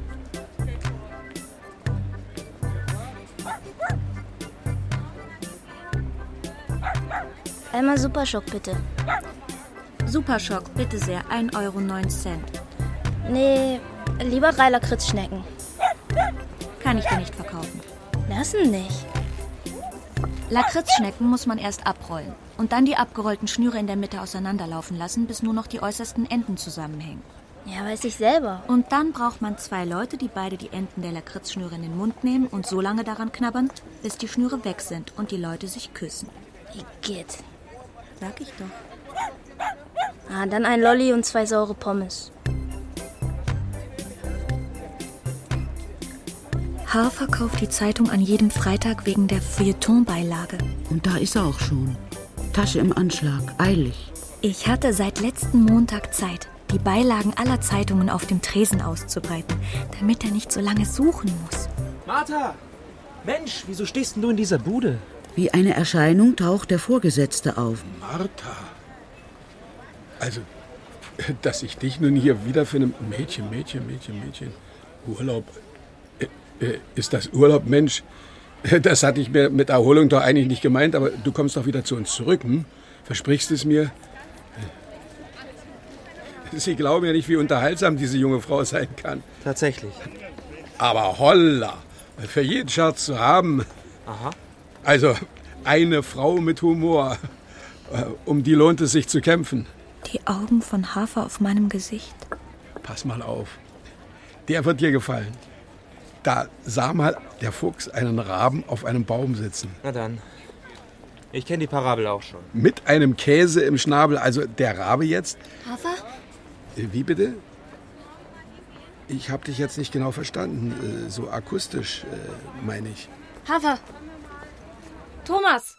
Einmal Superschock, bitte. Superschock, bitte sehr. ein Euro neun Cent. Nee, lieber drei Lakritzschnecken. Kann ich dir nicht verkaufen. Lassen nicht. Lakritzschnecken muss man erst abrollen und dann die abgerollten Schnüre in der Mitte auseinanderlaufen lassen, bis nur noch die äußersten Enden zusammenhängen. Ja, weiß ich selber. Und dann braucht man zwei Leute, die beide die Enden der Lakritzschnüre in den Mund nehmen und so lange daran knabbern, bis die Schnüre weg sind und die Leute sich küssen. Wie geht? Sag ich doch. Ah, dann ein Lolli und zwei saure Pommes. H. verkauft die Zeitung an jedem Freitag wegen der Feuilleton-Beilage. Und da ist er auch schon. Tasche im Anschlag, eilig. Ich hatte seit letzten Montag Zeit, die Beilagen aller Zeitungen auf dem Tresen auszubreiten, damit er nicht so lange suchen muss. Martha! Mensch, wieso stehst denn du in dieser Bude? Wie eine Erscheinung taucht der Vorgesetzte auf. Martha. Also, dass ich dich nun hier wieder für ein Mädchen, Mädchen, Mädchen, Mädchen, Urlaub... Äh, ist das Urlaub, Mensch? Das hatte ich mir mit Erholung doch eigentlich nicht gemeint, aber du kommst doch wieder zu uns zurück, hm? Versprichst es mir? Sie glauben ja nicht, wie unterhaltsam diese junge Frau sein kann. Tatsächlich. Aber holla, für jeden Scherz zu haben. Aha. Also, eine Frau mit Humor. Um die lohnt es sich zu kämpfen. Die Augen von Hafer auf meinem Gesicht. Pass mal auf. Der wird dir gefallen. Da sah mal der Fuchs einen Raben auf einem Baum sitzen. Na dann. Ich kenne die Parabel auch schon. Mit einem Käse im Schnabel. Also der Rabe jetzt. Hafer? Wie bitte? Ich habe dich jetzt nicht genau verstanden. So akustisch, meine ich. Hafer! Thomas!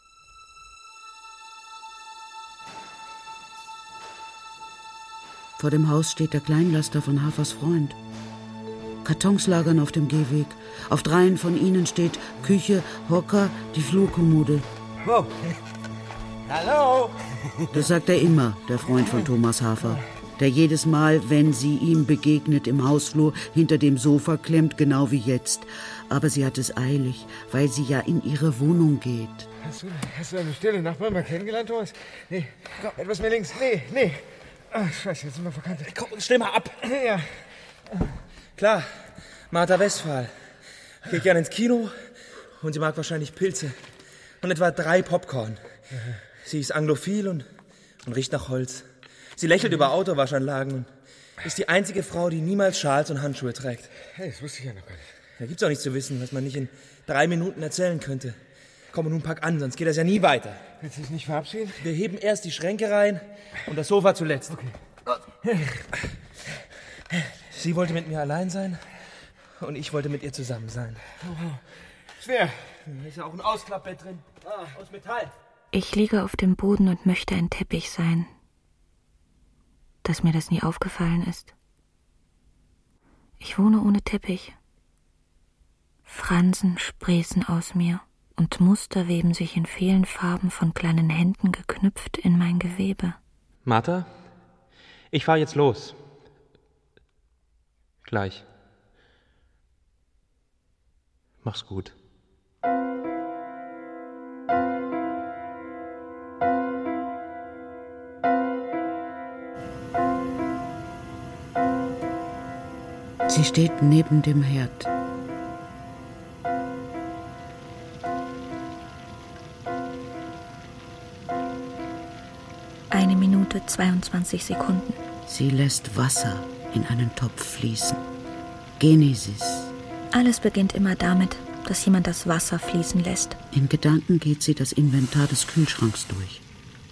Vor dem Haus steht der Kleinlaster von Hafers Freund. Kartons lagern auf dem Gehweg. Auf dreien von ihnen steht Küche, Hocker, die Flurkommode. Wow. Hallo! Das sagt er immer, der Freund von Thomas Hafer, der jedes Mal, wenn sie ihm begegnet, im Hausflur hinter dem Sofa klemmt, genau wie jetzt. Aber sie hat es eilig, weil sie ja in ihre Wohnung geht. Hast du, hast du eine stille Nachbarn mal kennengelernt, Thomas? Nee, etwas mehr links. Nee, nee. Ach, scheiße, jetzt sind wir verkannt. Komm, stell mal ab. Ja. Klar, Martha Westphal. Geht gerne ins Kino und sie mag wahrscheinlich Pilze. Und etwa drei Popcorn. Sie ist anglophil und, und riecht nach Holz. Sie lächelt über Autowaschanlagen und ist die einzige Frau, die niemals Schals und Handschuhe trägt. Hey, das wusste ich ja noch gar nicht. Da gibt's auch nichts zu wissen, was man nicht in drei Minuten erzählen könnte. Komm, nun pack an, sonst geht das ja nie weiter. Willst du dich nicht verabschieden? Wir heben erst die Schränke rein und das Sofa zuletzt. Okay. Sie wollte mit mir allein sein und ich wollte mit ihr zusammen sein. Schwer. Da ist ja auch ein Ausklappbett drin. Ah, aus Metall. Ich liege auf dem Boden und möchte ein Teppich sein. Dass mir das nie aufgefallen ist. Ich wohne ohne Teppich. Fransen sprießen aus mir und Muster weben sich in vielen Farben von kleinen Händen geknüpft in mein Gewebe. Martha, ich fahr jetzt los. Gleich. Mach's gut. Sie steht neben dem Herd. Eine Minute, zweiundzwanzig Sekunden. Sie lässt Wasser in einen Topf fließen. Genesis. Alles beginnt immer damit, dass jemand das Wasser fließen lässt. In Gedanken geht sie das Inventar des Kühlschranks durch.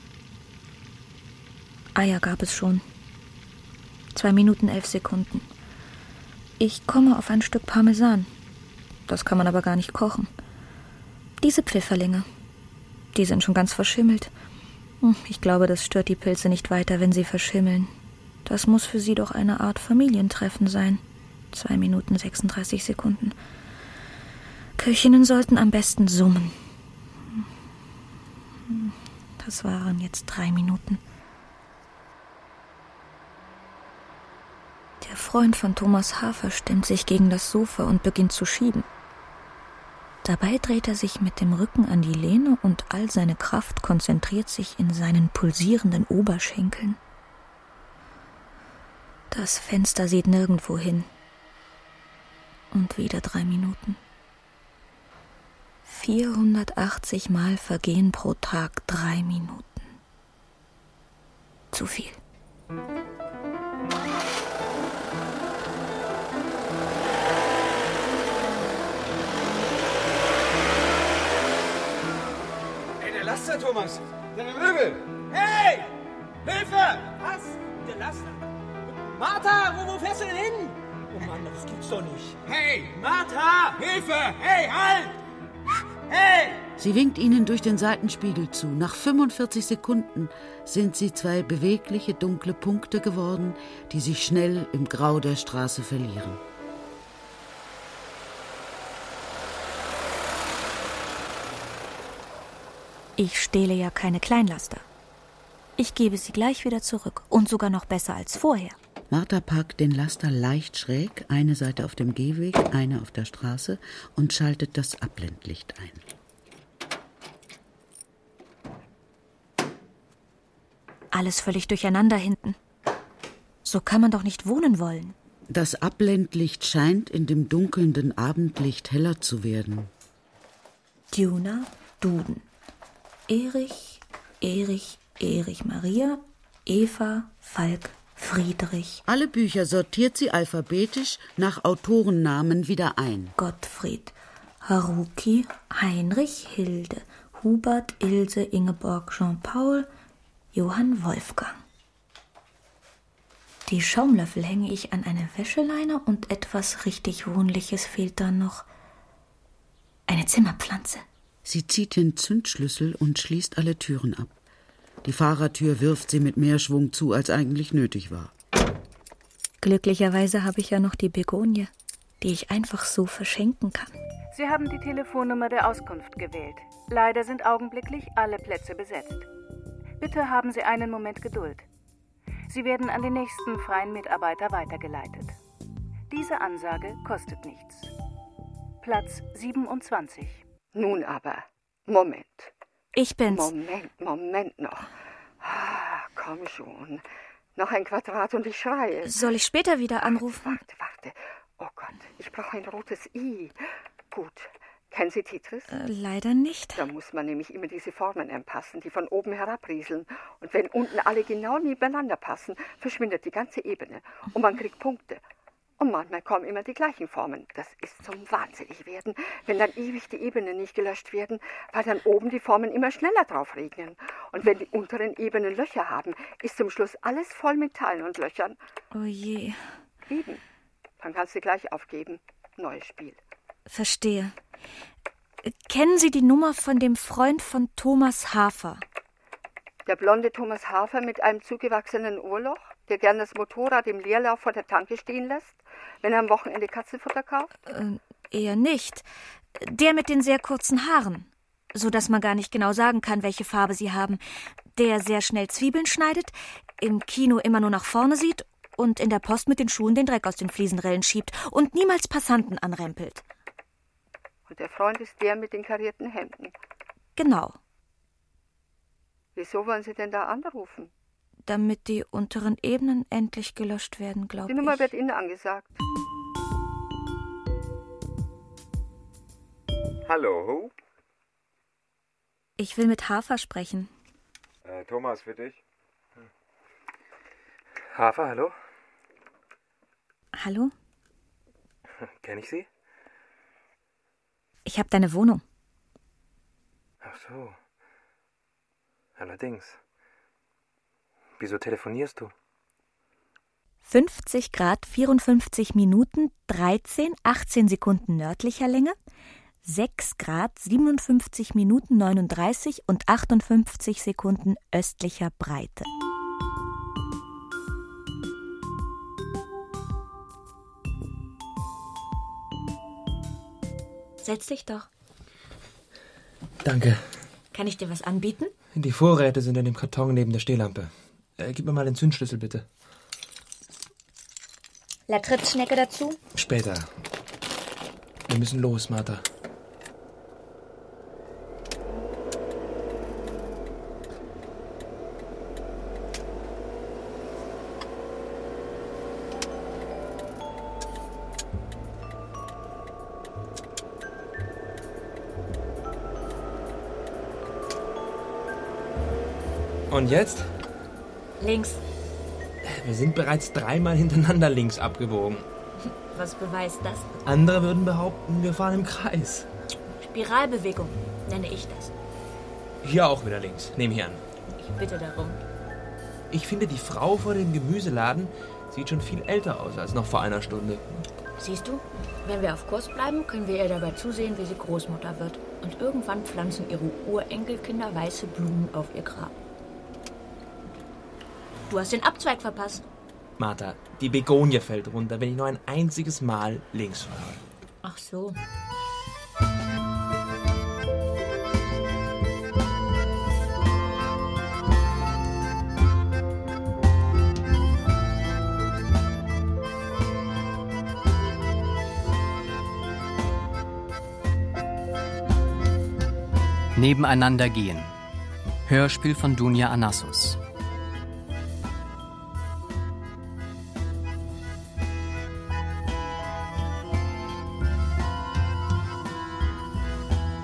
Eier gab es schon. Zwei Minuten, elf Sekunden. Ich komme auf ein Stück Parmesan. Das kann man aber gar nicht kochen. Diese Pfifferlinge, die sind schon ganz verschimmelt. Ich glaube, das stört die Pilze nicht weiter, wenn sie verschimmeln. Das muss für sie doch eine Art Familientreffen sein. Zwei Minuten, sechsunddreißig Sekunden. Köchinnen sollten am besten summen. Das waren jetzt drei Minuten. Der Freund von Thomas Hafer stemmt sich gegen das Sofa und beginnt zu schieben. Dabei dreht er sich mit dem Rücken an die Lehne und all seine Kraft konzentriert sich in seinen pulsierenden Oberschenkeln. Das Fenster sieht nirgendwo hin. Und wieder drei Minuten. vierhundertachtzig Mal vergehen pro Tag drei Minuten. Zu viel. Ey, der Laster, Thomas! Deine Möbel! Hey! Hilfe! Was? Der Laster? Martha, wo, wo fährst du denn hin? Oh Mann, das gibt's doch nicht. Hey! Martha! Hilfe! Hey, halt! Hey! Sie winkt ihnen durch den Seitenspiegel zu. Nach fünfundvierzig Sekunden sind sie zwei bewegliche, dunkle Punkte geworden, die sich schnell im Grau der Straße verlieren. Ich stehle ja keine Kleinlaster. Ich gebe sie gleich wieder zurück und sogar noch besser als vorher. Martha parkt den Laster leicht schräg, eine Seite auf dem Gehweg, eine auf der Straße und schaltet das Abblendlicht ein. Alles völlig durcheinander hinten. So kann man doch nicht wohnen wollen. Das Abblendlicht scheint in dem dunkelnden Abendlicht heller zu werden. Duna, Duden. Erich, Erich, Erich Maria, Eva, Falk, Friedrich. Alle Bücher sortiert sie alphabetisch nach Autorennamen wieder ein. Gottfried, Haruki, Heinrich, Hilde, Hubert, Ilse, Ingeborg, Jean-Paul, Johann Wolfgang. Die Schaumlöffel hänge ich an eine Wäscheleine und etwas richtig Wohnliches fehlt dann noch. Eine Zimmerpflanze. Sie zieht den Zündschlüssel und schließt alle Türen ab. Die Fahrertür wirft sie mit mehr Schwung zu, als eigentlich nötig war. Glücklicherweise habe ich ja noch die Begonie, die ich einfach so verschenken kann. Sie haben die Telefonnummer der Auskunft gewählt. Leider sind augenblicklich alle Plätze besetzt. Bitte haben Sie einen Moment Geduld. Sie werden an den nächsten freien Mitarbeiter weitergeleitet. Diese Ansage kostet nichts. Platz siebenundzwanzig. Nun aber, Moment. Ich bin's. Moment, Moment noch. Ah, komm schon. Noch ein Quadrat und ich schreie. Soll ich später wieder anrufen? Warte, warte. Oh Gott, ich brauche ein rotes I. Gut. Kennen Sie Tetris? Äh, leider nicht. Da muss man nämlich immer diese Formen anpassen, die von oben herabrieseln. Und wenn unten alle genau nebeneinander passen, verschwindet die ganze Ebene. Und man kriegt Punkte. Und manchmal kommen immer die gleichen Formen. Das ist zum Wahnsinnigwerden, wenn dann ewig die Ebenen nicht gelöscht werden, weil dann oben die Formen immer schneller drauf regnen. Und wenn die unteren Ebenen Löcher haben, ist zum Schluss alles voll mit Teilen und Löchern. Oh je. Eben. Dann kannst du gleich aufgeben. Neues Spiel. Verstehe. Kennen Sie die Nummer von dem Freund von Thomas Hafer? Der blonde Thomas Hafer mit einem zugewachsenen Ohrloch, der gern das Motorrad im Leerlauf vor der Tanke stehen lässt, wenn er am Wochenende Katzenfutter kauft? Äh, eher nicht. Der mit den sehr kurzen Haaren, so dass man gar nicht genau sagen kann, welche Farbe sie haben. Der sehr schnell Zwiebeln schneidet, im Kino immer nur nach vorne sieht und in der Post mit den Schuhen den Dreck aus den Fliesenrillen schiebt und niemals Passanten anrempelt. Und der Freund ist der mit den karierten Hemden? Genau. Wieso wollen Sie denn da anrufen? Damit die unteren Ebenen endlich gelöscht werden, glaube ich. Die Nummer wird Ihnen angesagt. Hallo? Ich will mit Hafer sprechen. Äh, Thomas, für dich. Hafer, hallo? Hallo? Kenn ich Sie? Ich habe deine Wohnung. Ach so. Allerdings. Wieso telefonierst du? fünfzig Grad, vierundfünfzig Minuten, dreizehn, achtzehn Sekunden nördlicher Länge, sechs Grad, siebenundfünfzig Minuten, neununddreißig und achtundfünfzig Sekunden östlicher Breite. Setz dich doch. Danke. Kann ich dir was anbieten? Die Vorräte sind in dem Karton neben der Stehlampe. Äh, gib mir mal den Zündschlüssel, bitte. Lakritzschnecke dazu? Später. Wir müssen los, Martha. Und jetzt? Links. Wir sind bereits dreimal hintereinander links abgebogen. Was beweist das? Andere würden behaupten, wir fahren im Kreis. Spiralbewegung nenne ich das. Hier auch wieder links. Nehm hier an. Ich bitte darum. Ich finde, die Frau vor dem Gemüseladen sieht schon viel älter aus als noch vor einer Stunde. Siehst du, wenn wir auf Kurs bleiben, können wir ihr dabei zusehen, wie sie Großmutter wird. Und irgendwann pflanzen ihre Urenkelkinder weiße Blumen auf ihr Grab. Du hast den Abzweig verpasst. Martha, die Begonie fällt runter, wenn ich nur ein einziges Mal links fahre. Ach so. Nebeneinander gehen. Hörspiel von Dunja Anassos.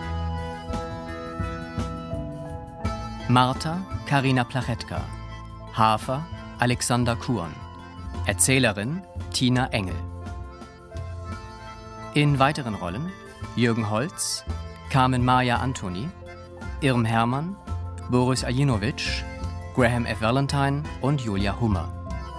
Martha, Karina Plachetka. Hafer Alexander Kuhn. Erzählerin Tina Engel. In weiteren Rollen Jürgen Holz, Carmen Maja Antoni, Irm Hermann, Boris Ajinowitsch, Graham F. Valentine und Julia Hummer.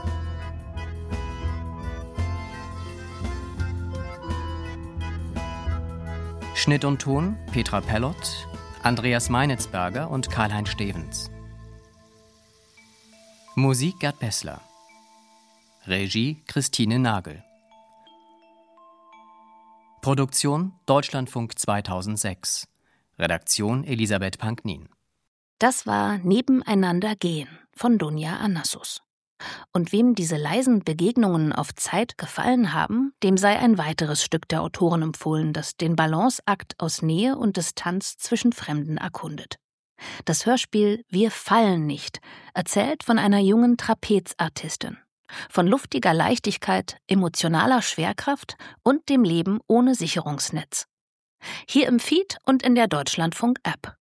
Schnitt und Ton Petra Pellott, Andreas Meinitzberger und Karl-Heinz Stevens. Musik Gerd Bessler. Regie Christine Nagel. Produktion Deutschlandfunk zweitausendsechs. Redaktion Elisabeth Panknin. Das war Nebeneinander gehen von Dunja Anassos. Und wem diese leisen Begegnungen auf Zeit gefallen haben, dem sei ein weiteres Stück der Autorin empfohlen, das den Balanceakt aus Nähe und Distanz zwischen Fremden erkundet. Das Hörspiel Wir fallen nicht erzählt von einer jungen Trapezartistin. Von luftiger Leichtigkeit, emotionaler Schwerkraft und dem Leben ohne Sicherungsnetz. Hier im Feed und in der Deutschlandfunk-App.